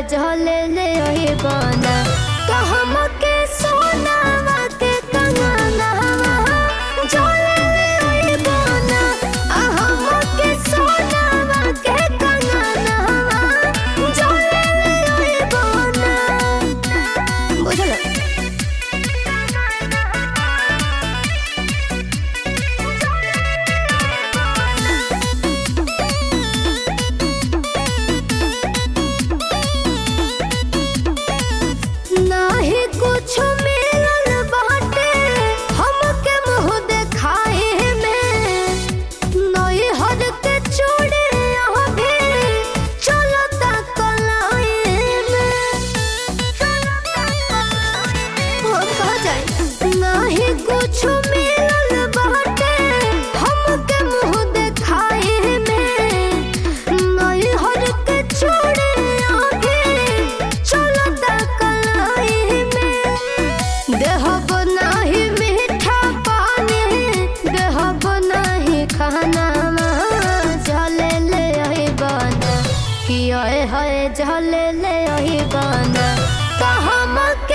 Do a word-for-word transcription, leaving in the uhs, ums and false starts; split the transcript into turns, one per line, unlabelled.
जले ले ओही बना कहम के सोनावा के कंगना जले ले ओही बना हम के सोनावा के कंगना जले ले ओही बना बुझल। नाही कुछ मिलल बाटे हमके मुँह देखाए में नई हर के चूड़ी अभी चलता कलाई में हो कहा जाए नाही कुछ मिलल बाटे हमके मुँह देखाए में नई हर के चूड़ी देहब नाही मीठा पानी देहब नाही खाना जले ले आई बना कि है जले ले आई बना कहम